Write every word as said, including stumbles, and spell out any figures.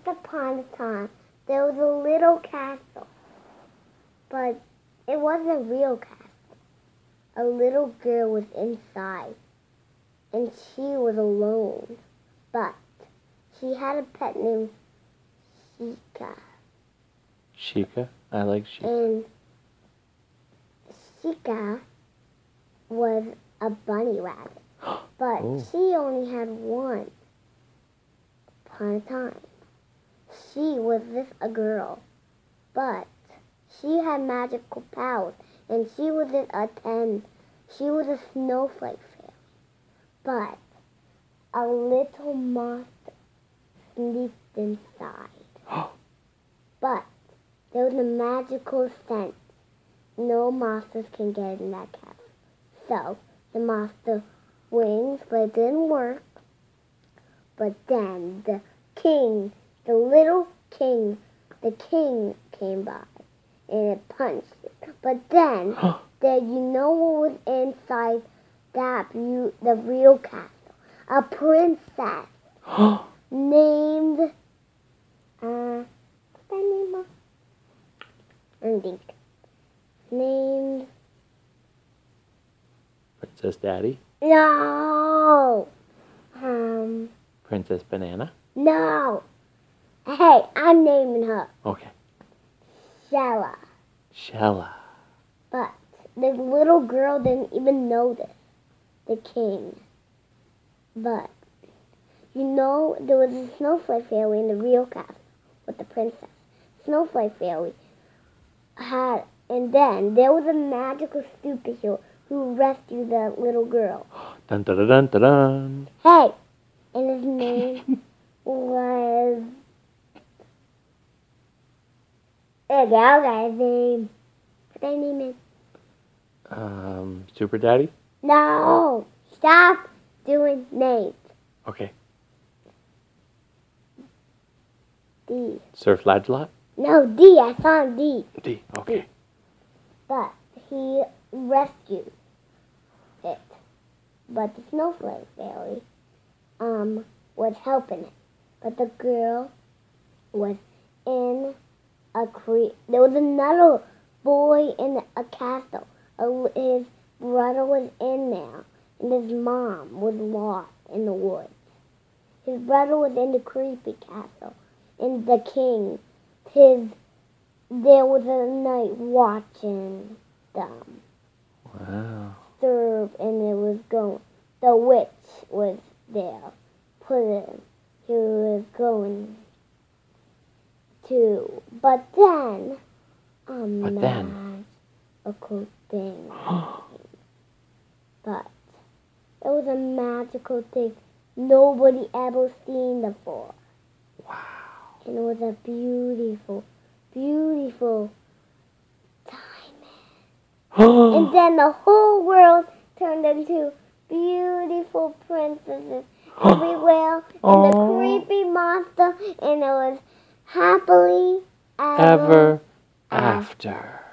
upon a time, there was a little castle, but it wasn't a real castle. A little girl was inside, and she was alone, but she had a pet named Chica. Chica? I like Chica. And Chica was a bunny rabbit, but Oh. she only had one upon a time. She was just a girl, but she had magical powers, and she wasn't a ten. She was a snowflake fairy, but a little monster sneaked inside. But there was a magical scent. No monsters can get in that castle. So the monster wings, but it didn't work. But then the king, the little king, the king came by, and it punched it. But then, there, you know what was inside that view, the real castle? A princess named, uh, what's that name? of? Let me think. Named, Princess Daddy? no, um, Princess Banana? no. Hey, I'm naming her Okay. Shella. Shella. But the little girl didn't even notice the king. But, you know, there was a snowflake fairy in the real castle with the princess. Snowflake fairy had, and then there was a magical superhero who rescued the little girl. Dun dun dun dun dun. Hey! And his name was... Okay, I got his name. What's that name is? Um, Super Daddy? No! Stop doing names. Okay. D. Surf Lancelot? No, D. I saw him D. D. Okay. But he rescued it. But the snowflake fairy um, was helping it. But the girl was in a cre- There was another boy in a castle. A, his brother was in there, and his mom was lost in the woods. His brother was in the creepy castle, and the king, his, there was a knight watching them Wow. serve, and it was going. The witch was there, put in. He was going to, but then a But then? magical thing. But it was a magical thing nobody ever seen before. Wow. And it was a beautiful, beautiful diamond. And then the whole world turned into beautiful princesses everywhere, and the Aw. creepy monster, and it was happily ever, Ever after. after.